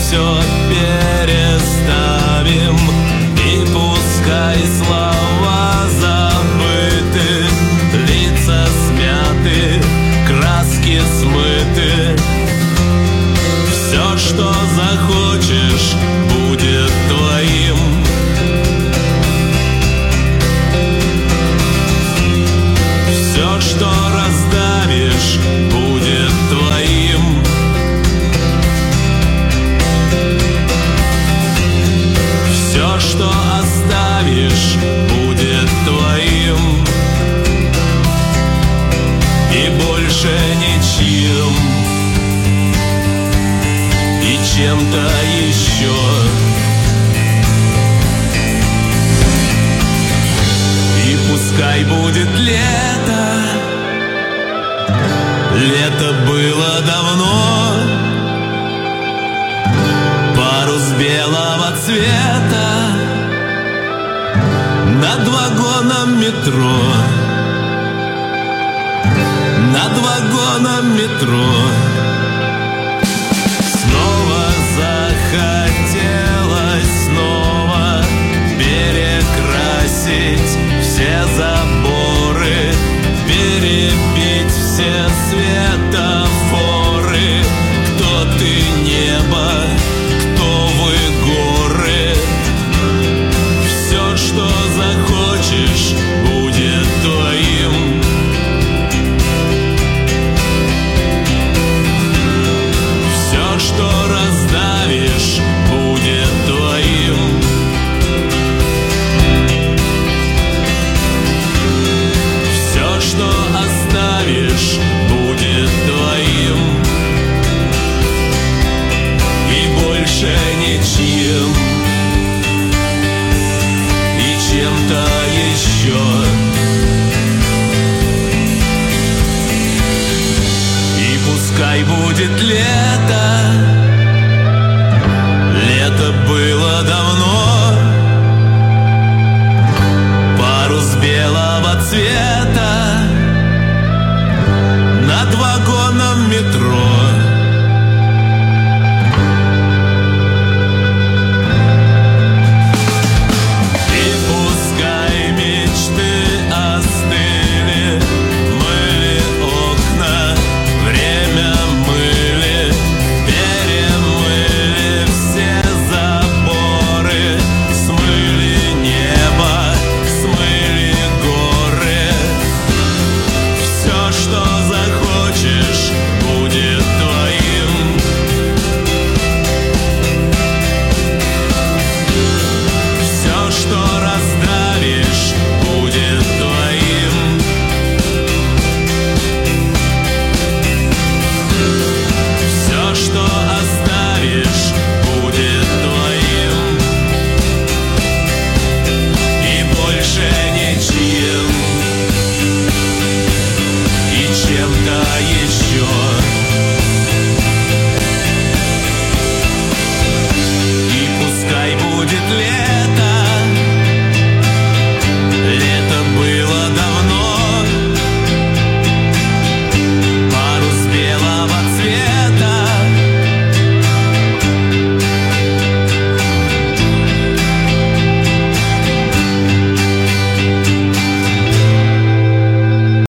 все переставим, и пускай слова забыты, лица смяты, краски смыты. Все, что захочешь, будет твоим. Все, что раздавишь, будет твоим. Все, что оставишь, будет твоим. И больше ничем, и чем-то еще. И пускай будет лето. Лето было давно. Парус белого цвета над вагоном метро. Над вагоном метро. Снова захотелось снова перекрасить все заборы, перебить все светофоры. Кто ты, небо, кто вы, горы? Все, что захочешь, будет твоим. Все, что раздавишь, будет твоим. Все, что оставишь, будет твоим. И больше ничем, и чем-то еще. И пускай будет лето. Лето было давно. Парус белого цвета над вагоном метро. И пускай мечты остыли, мыли окна, время мыли, перемыли все заборы, смыли небо, смыли горы. Все, что захочешь, будет твоим. Все, что раздавишь, будет твоим. Все, что оставишь, будет твоим. И больше ничем, и чем-то